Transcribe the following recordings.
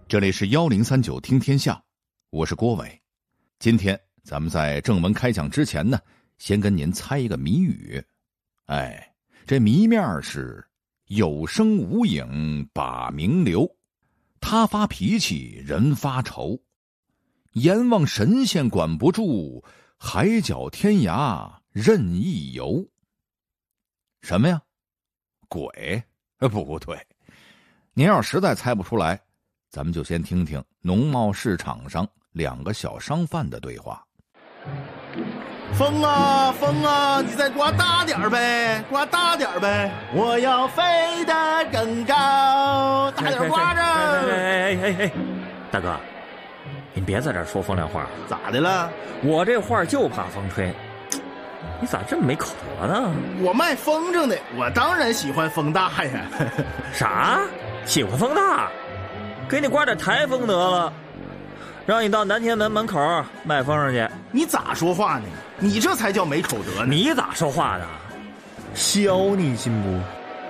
这里是1039听天下，我是郭伟。今天咱们在正文开讲之前呢，先跟您猜一个谜语。这谜面是有声无影把名留，他发脾气人发愁，阎王神仙管不住，海角天涯任意游。什么呀？鬼？不对。您要实在猜不出来，咱们就先听听农贸市场上两个小商贩的对话。 风啊风啊，你再刮大点呗，刮大点呗，我要飞得更高，大点刮着。 哎，大哥，您别在这儿说风凉话。 咋的了？ 我这话就怕风吹，你咋这么没口德呢？ 我卖风筝的，我当然喜欢风大呀。 啥？喜欢风大？给你刮点台风得了，让你到南天门门口卖风筝去。 你咋说话呢？你这才叫没口德呢。 你咋说话的？削你信不？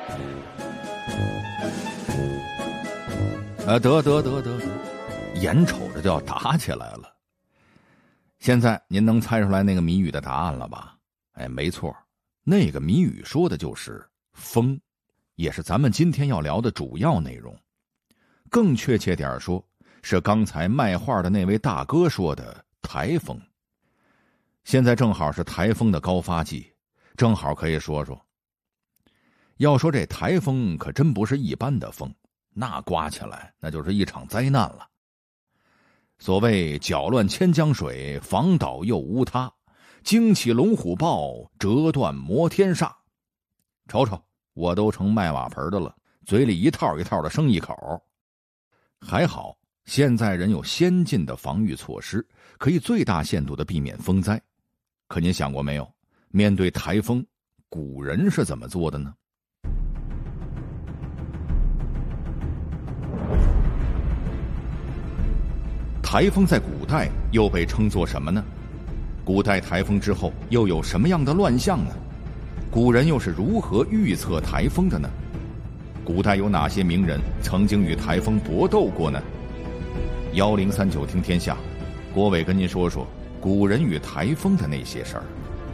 得，眼瞅着就要打起来了。现在您能猜出来那个谜语的答案了吧？没错，那个谜语说的就是风，也是咱们今天要聊的主要内容。更确切点说，是刚才卖画的那位大哥说的台风。现在正好是台风的高发季，正好可以说说。要说这台风可真不是一般的风，那刮起来那就是一场灾难了。所谓搅乱千江水，防倒又无他，惊起龙虎豹，折断摩天煞。瞅瞅，我都成卖瓦盆的了，嘴里一套一套的生一口。还好现在人有先进的防御措施，可以最大限度的避免风灾。可您想过没有，面对台风，古人是怎么做的呢？台风在古代又被称作什么呢？古代台风之后又有什么样的乱象呢？古人又是如何预测台风的呢？古代有哪些名人曾经与台风搏斗过呢？1039听天下，郭伟跟您说说古人与台风的那些事儿。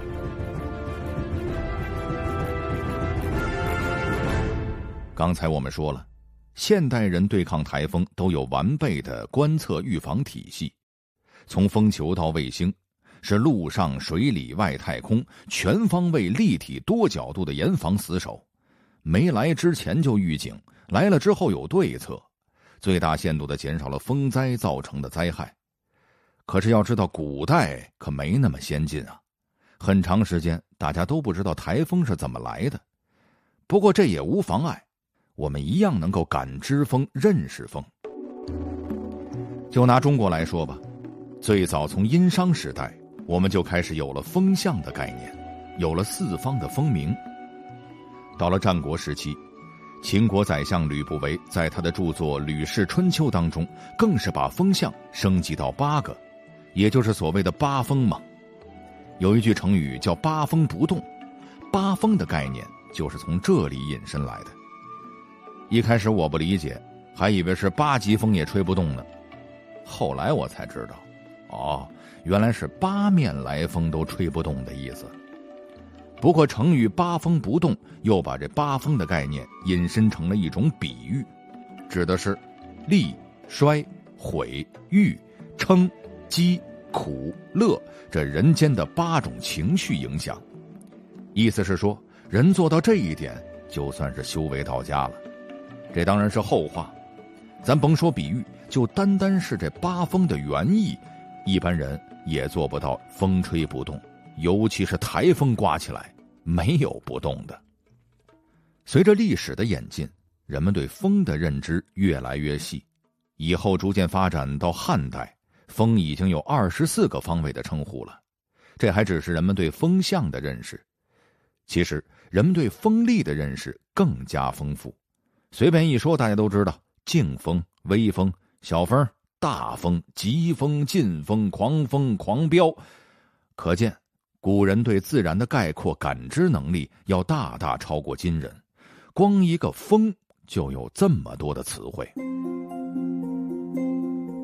刚才我们说了，现代人对抗台风都有完备的观测预防体系，从风球到卫星，是陆上水里外太空全方位立体多角度的严防死守。没来之前就预警，来了之后有对策，最大限度地减少了风灾造成的灾害。可是要知道，古代可没那么先进啊，很长时间大家都不知道台风是怎么来的。不过这也无妨碍，我们一样能够感知风，认识风。就拿中国来说吧，最早从殷商时代，我们就开始有了风向的概念，有了四方的风鸣。到了战国时期，秦国宰相吕不韦在他的著作《吕氏春秋》当中，更是把风向升级到8个，也就是所谓的八风嘛。有一句成语叫八风不动，八风的概念就是从这里引申来的。一开始我不理解，还以为是8级风也吹不动呢，后来我才知道，原来是8面来风都吹不动的意思。不过成语八风不动又把这八风的概念引申成了一种比喻，指的是利、衰、毁、誉、称、饥、苦、乐这人间的8种情绪影响。意思是说，人做到这一点就算是修为到家了。这当然是后话，咱甭说比喻，就单单是这八风的原意，一般人也做不到风吹不动，尤其是台风刮起来没有不动的。随着历史的演进，人们对风的认知越来越细，以后逐渐发展到汉代，风已经有24个方位的称呼了。这还只是人们对风向的认识，其实人们对风力的认识更加丰富。随便一说大家都知道，劲风、微风、小风、大风、疾风、劲风、狂风、狂飙。可见古人对自然的概括感知能力要大大超过今人，光一个风就有这么多的词汇。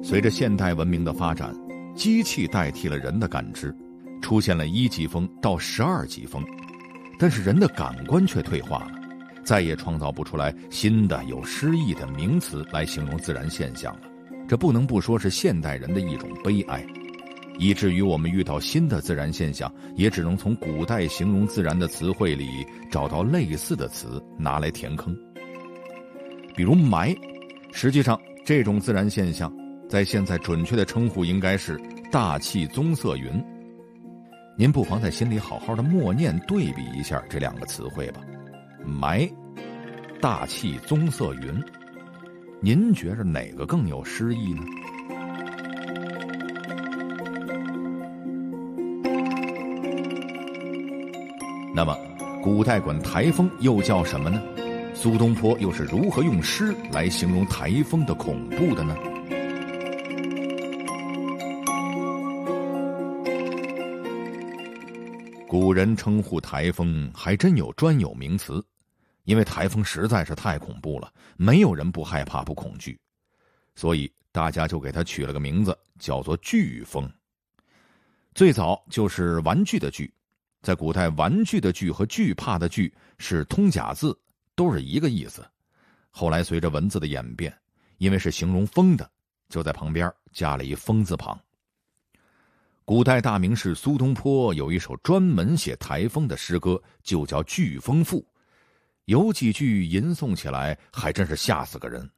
随着现代文明的发展，机器代替了人的感知，出现了1级风到12级风，但是人的感官却退化了，再也创造不出来新的有诗意的名词来形容自然现象了。这不能不说是现代人的一种悲哀，以至于我们遇到新的自然现象，也只能从古代形容自然的词汇里找到类似的词拿来填坑。比如霾，实际上这种自然现象在现在准确的称呼应该是大气棕色云。您不妨在心里好好的默念对比一下这2个词汇吧。霾，大气棕色云，您觉着哪个更有诗意呢？那么古代管台风又叫什么呢？苏东坡又是如何用诗来形容台风的恐怖的呢？古人称呼台风还真有专有名词，因为台风实在是太恐怖了，没有人不害怕不恐惧，所以大家就给它取了个名字，叫做飓风。最早就是玩具的具，在古代玩具的具和惧怕的惧是通假字，都是一个意思。后来随着文字的演变，因为是形容风的，就在旁边加了一风字旁。古代大名士苏东坡有一首专门写台风的诗歌，就叫《飓风赋》，有几句吟诵起来还真是吓死个人。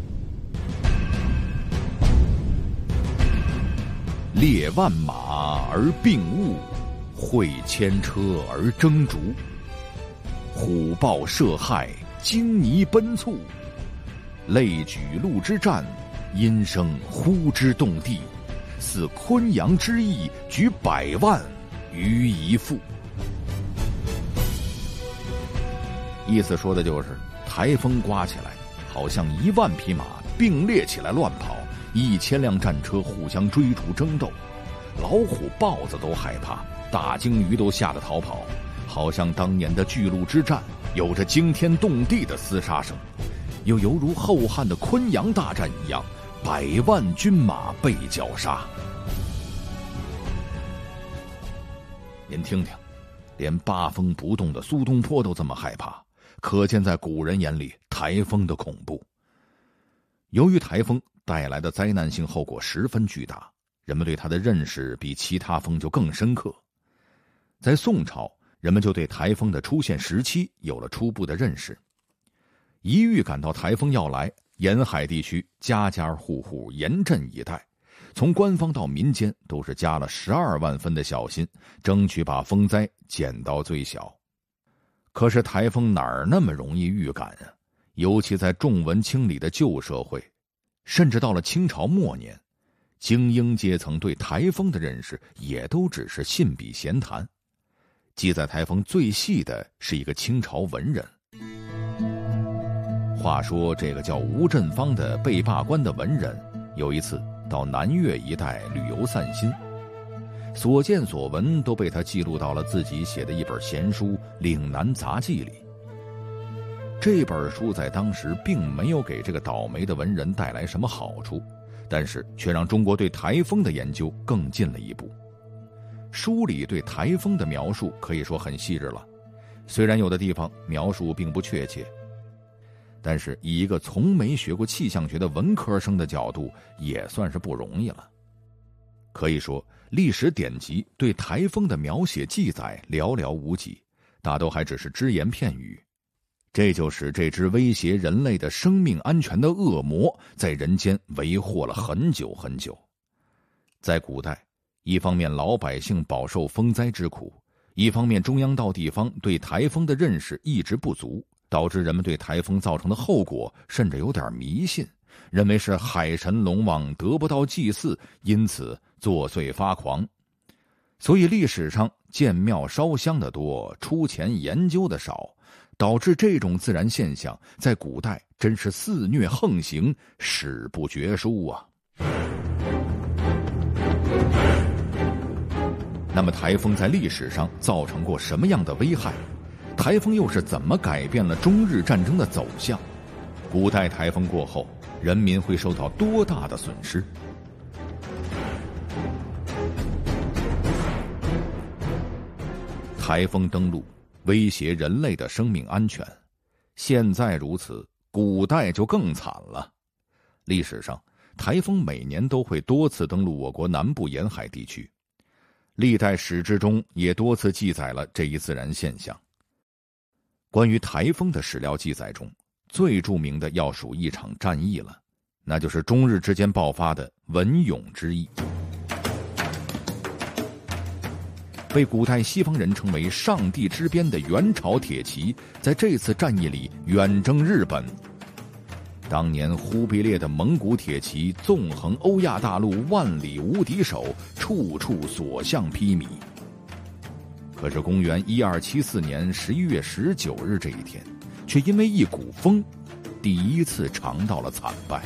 列万马而并物，会千车而争逐。虎豹涉害，惊泥奔簇。类举鹿之战，音声呼之动地。似昆阳之役，举100万于一腹。意思说的就是台风刮起来，好像1万匹马并列起来乱跑，1000辆战车互相追逐争斗，老虎豹子都害怕，大鲸鱼都吓得逃跑，好像当年的巨鹿之战，有着惊天动地的厮杀声，又犹如后汉的昆阳大战一样，100万军马被绞杀。您听听，连八风不动的苏东坡都这么害怕，可见在古人眼里台风的恐怖。由于台风带来的灾难性后果十分巨大，人们对它的认识比其他风就更深刻。在宋朝，人们就对台风的出现时期有了初步的认识。一预感到台风要来，沿海地区家家户户严阵以待，从官方到民间都是加了12万分的小心，争取把风灾减到最小。可是台风哪儿那么容易预感啊？尤其在重文轻理的旧社会，甚至到了清朝末年，精英阶层对台风的认识也都只是信笔闲谈。记载台风最细的是一个清朝文人。话说这个叫吴振芳的被罢官的文人，有一次到南岳一带旅游散心，所见所闻都被他记录到了自己写的一本闲书《岭南杂记》里。这本书在当时并没有给这个倒霉的文人带来什么好处，但是却让中国对台风的研究更进了一步。书里对台风的描述可以说很细致了，虽然有的地方描述并不确切，但是以一个从没学过气象学的文科生的角度，也算是不容易了。可以说历史典籍对台风的描写记载寥寥无几，大都还只是只言片语。这就使这只威胁人类的生命安全的恶魔在人间为祸了很久很久。在古代，一方面老百姓饱受风灾之苦，一方面中央到地方对台风的认识一直不足，导致人们对台风造成的后果甚至有点迷信，认为是海神龙王得不到祭祀，因此作祟发狂。所以历史上建庙烧香的多，出钱研究的少，导致这种自然现象在古代真是肆虐横行，史不绝书啊。那么台风在历史上造成过什么样的危害？台风又是怎么改变了中日战争的走向？古代台风过后， 人民会受到多大的损失？台风登陆，威胁人类的生命安全。现在如此，古代就更惨了。历史上，台风每年都会多次登陆我国南部沿海地区，历代史志中也多次记载了这一自然现象。关于台风的史料记载中，最著名的要数一场战役了，那就是中日之间爆发的文永之役。被古代西方人称为上帝之鞭的元朝铁骑，在这次战役里远征日本。当年忽必烈的蒙古铁骑纵横欧亚大陆万里无敌手，处处所向披靡。可是公元1274年11月19日这一天，却因为一股风，第一次尝到了惨败。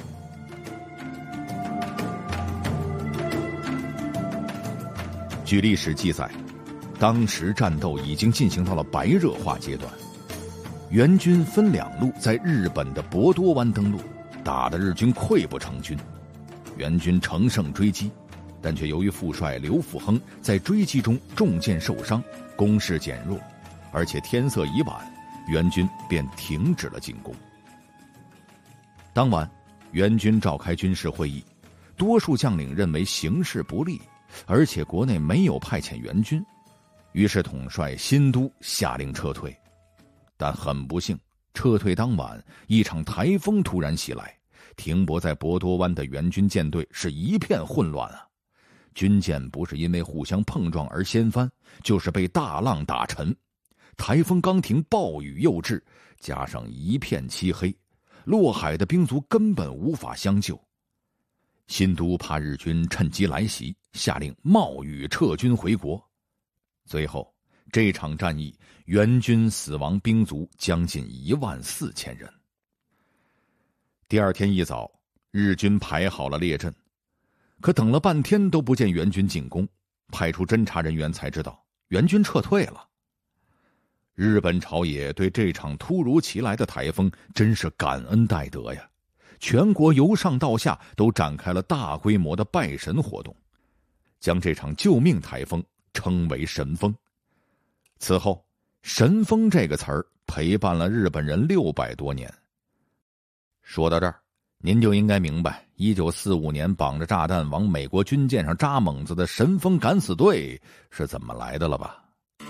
据历史记载，当时战斗已经进行到了白热化阶段，援军分2路在日本的博多湾登陆，打得日军溃不成军。援军乘胜追击，但却由于副帅刘复亨在追击中中箭受伤，攻势减弱，而且天色已晚，援军便停止了进攻。当晚，援军召开军事会议，多数将领认为形势不利，而且国内没有派遣援军，于是统帅新都下令撤退。但很不幸，撤退当晚，一场台风突然袭来，停泊在博多湾的援军舰队是一片混乱啊！军舰不是因为互相碰撞而掀翻，就是被大浪打沉。台风刚停，暴雨又至，加上一片漆黑，落海的兵卒根本无法相救。新都怕日军趁机来袭，下令冒雨撤军回国。最后，这场战役援军死亡兵卒将近14000人。第二天一早，日军排好了列阵，可等了半天都不见援军进攻，派出侦察人员才知道援军撤退了。日本朝野对这场突如其来的台风真是感恩戴德呀，全国由上到下都展开了大规模的拜神活动，将这场救命台风称为神风。此后，神风这个词儿陪伴了日本人600多年。说到这儿，您就应该明白1945年绑着炸弹往美国军舰上扎猛子的神风敢死队是怎么来的了吧？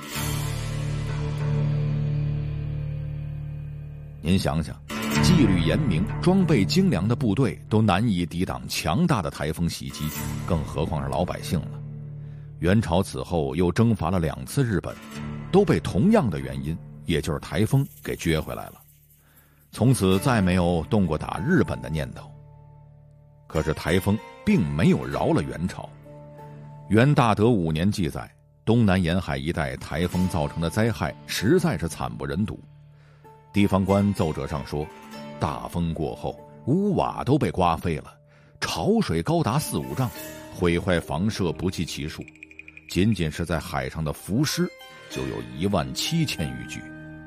您想想，纪律严明、装备精良的部队都难以抵挡强大的台风袭击，更何况是老百姓了。元朝此后又征伐了2次日本，都被同样的原因，也就是台风给撅回来了。从此再没有动过打日本的念头。可是台风并没有饶了元朝。元大德5年记载，东南沿海一带台风造成的灾害实在是惨不忍睹。地方官奏折上说，大风过后，屋瓦都被刮飞了，潮水高达4、5丈，毁坏房舍不计其数。仅仅是在海上的浮尸就有17000余具。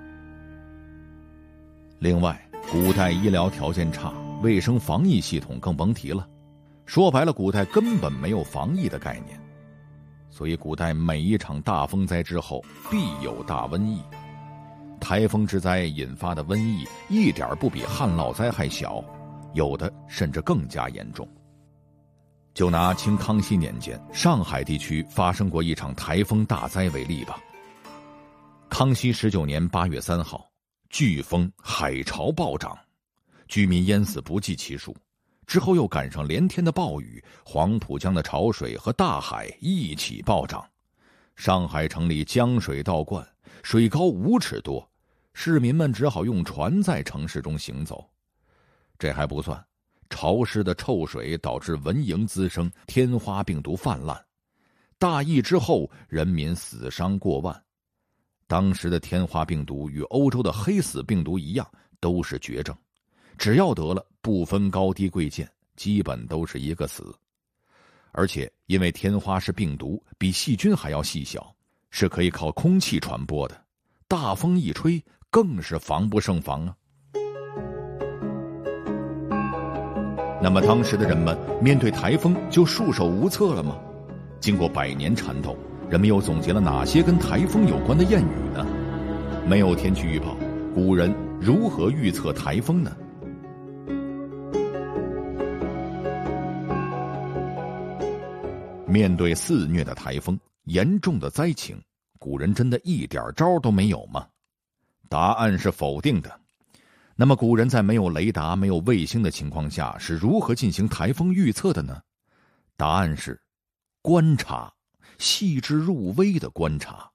另外，古代医疗条件差，卫生防疫系统更甭提了。说白了，古代根本没有防疫的概念，所以古代每一场大风灾之后必有大瘟疫。台风之灾引发的瘟疫一点不比旱涝灾害小，有的甚至更加严重。就拿清康熙年间上海地区发生过一场台风大灾为例吧。康熙19年8月3号，飓风海潮暴涨，居民淹死不计其数。之后又赶上连天的暴雨，黄浦江的潮水和大海一起暴涨，上海城里江水倒灌，水高5尺多，市民们只好用船在城市中行走。这还不算，潮湿的臭水导致蚊蝇滋生，天花病毒泛滥。大疫之后，人民死伤过万。当时的天花病毒与欧洲的黑死病毒一样，都是绝症，只要得了，不分高低贵贱，基本都是一个死。而且因为天花是病毒，比细菌还要细小，是可以靠空气传播的，大风一吹，更是防不胜防啊。 那么当时的人们面对台风就束手无策了吗？经过100年缠斗，人们又总结了哪些跟台风有关的谚语呢？没有天气预报，古人如何预测台风呢？面对肆虐的台风，严重的灾情，古人真的一点招都没有吗？答案是否定的。那么古人在没有雷达、没有卫星的情况下，是如何进行台风预测的呢？答案是观察，细致入微的观察。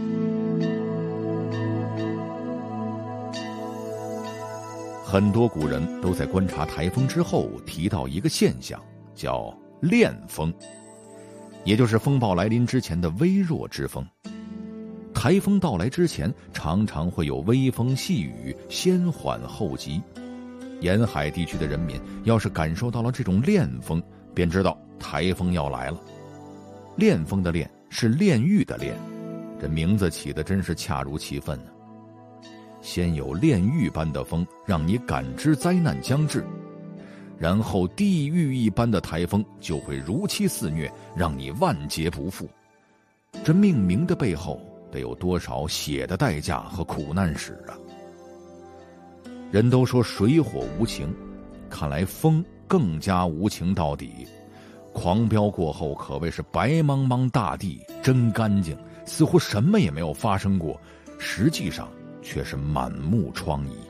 很多古人都在观察台风之后提到一个现象，叫恋风，也就是风暴来临之前的微弱之风。台风到来之前，常常会有微风细雨，先缓后急。沿海地区的人民要是感受到了这种恋风，便知道台风要来了。恋风的恋是炼狱的炼，这名字起得真是恰如其分呢。先有炼狱般的风，让你感知灾难将至，然后地狱一般的台风就会如期肆虐，让你万劫不复。这命名的背后得有多少血的代价和苦难史啊！人都说水火无情，看来风更加无情到底。狂飙过后可谓是白茫茫大地真干净，似乎什么也没有发生过，实际上却是满目疮痍。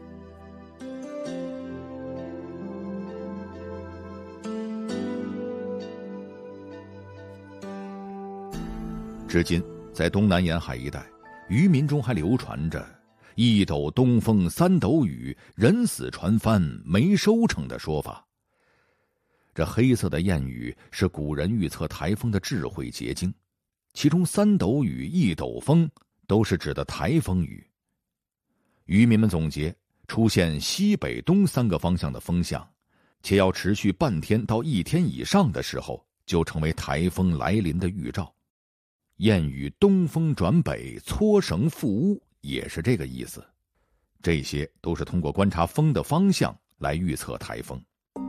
至今在东南沿海一带，渔民中还流传着一斗东风三斗雨，人死船翻没收成的说法。这黑色的谚语是古人预测台风的智慧结晶，其中三斗雨一斗风都是指的台风雨。渔民们总结，出现西北东3个方向的风向，且要持续半天到1天以上的时候，就成为台风来临的预兆。谚语东风转北，搓绳覆屋也是这个意思。这些都是通过观察风的方向来预测台风。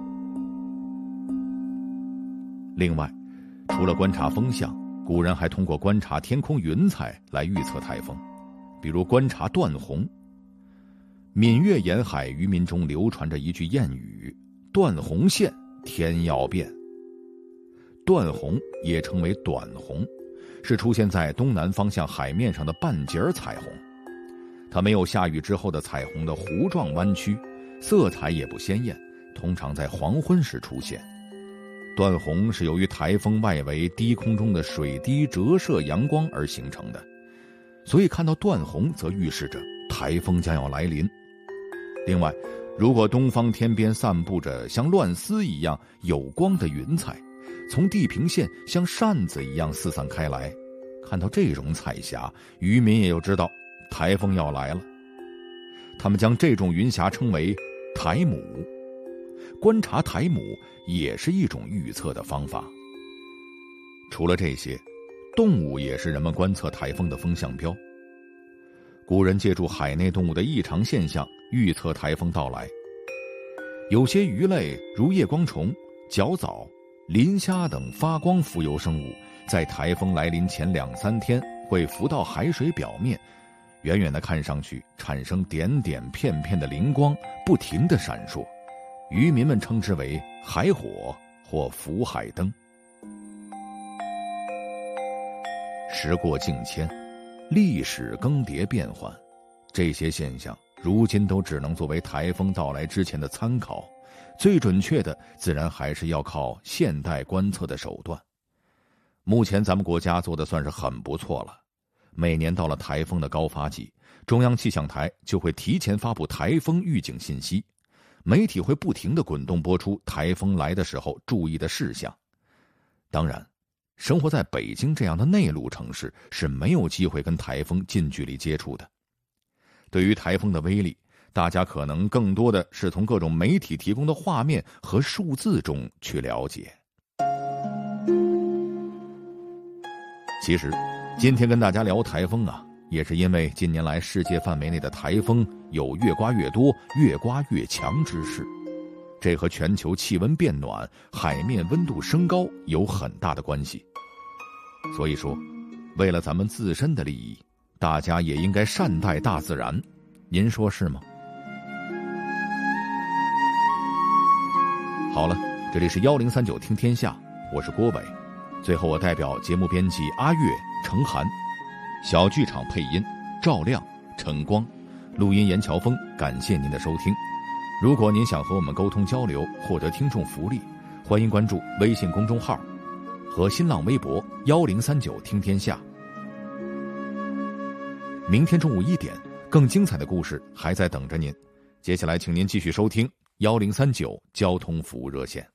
另外，除了观察风向，古人还通过观察天空云彩来预测台风，比如观察断虹。闽粤沿海渔民中流传着一句谚语：断虹现，天要变。断虹也称为短虹，是出现在东南方向海面上的半截彩虹。它没有下雨之后的彩虹的弧状弯曲，色彩也不鲜艳，通常在黄昏时出现。断虹是由于台风外围低空中的水滴折射阳光而形成的，所以看到断虹则预示着台风将要来临。另外，如果东方天边散布着像乱丝一样有光的云彩，从地平线像扇子一样四散开来，看到这种彩霞，渔民也就知道台风要来了。他们将这种云霞称为台母。观察台母也是一种预测的方法。除了这些，动物也是人们观测台风的风向标。古人借助海内动物的异常现象预测台风到来。有些鱼类如夜光虫、角藻、磷虾等发光浮游生物，在台风来临前2-3天会浮到海水表面，远远的看上去产生点点片片的灵光，不停地闪烁。渔民们称之为海火或浮海灯。时过境迁，历史更迭变换，这些现象如今都只能作为台风到来之前的参考，最准确的自然还是要靠现代观测的手段。目前咱们国家做的算是很不错了，每年到了台风的高发季，中央气象台就会提前发布台风预警信息，媒体会不停地滚动播出台风来的时候注意的事项。当然，生活在北京这样的内陆城市是没有机会跟台风近距离接触的。对于台风的威力，大家可能更多的是从各种媒体提供的画面和数字中去了解。其实，今天跟大家聊台风啊，也是因为近年来世界范围内的台风有越刮越多、越刮越强之势。 这和全球气温变暖、海面温度升高有很大的关系。所以说，为了咱们自身的利益，大家也应该善待大自然，您说是吗？好了，这里是1039听天下，我是郭伟。最后我代表节目编辑阿月、程涵，小剧场配音赵亮、陈光，录音严乔峰，感谢您的收听。如果您想和我们沟通交流，获得听众福利，欢迎关注微信公众号和新浪微博1039听天下。明天中午1点，更精彩的故事还在等着您。接下来请您继续收听1039交通服务热线。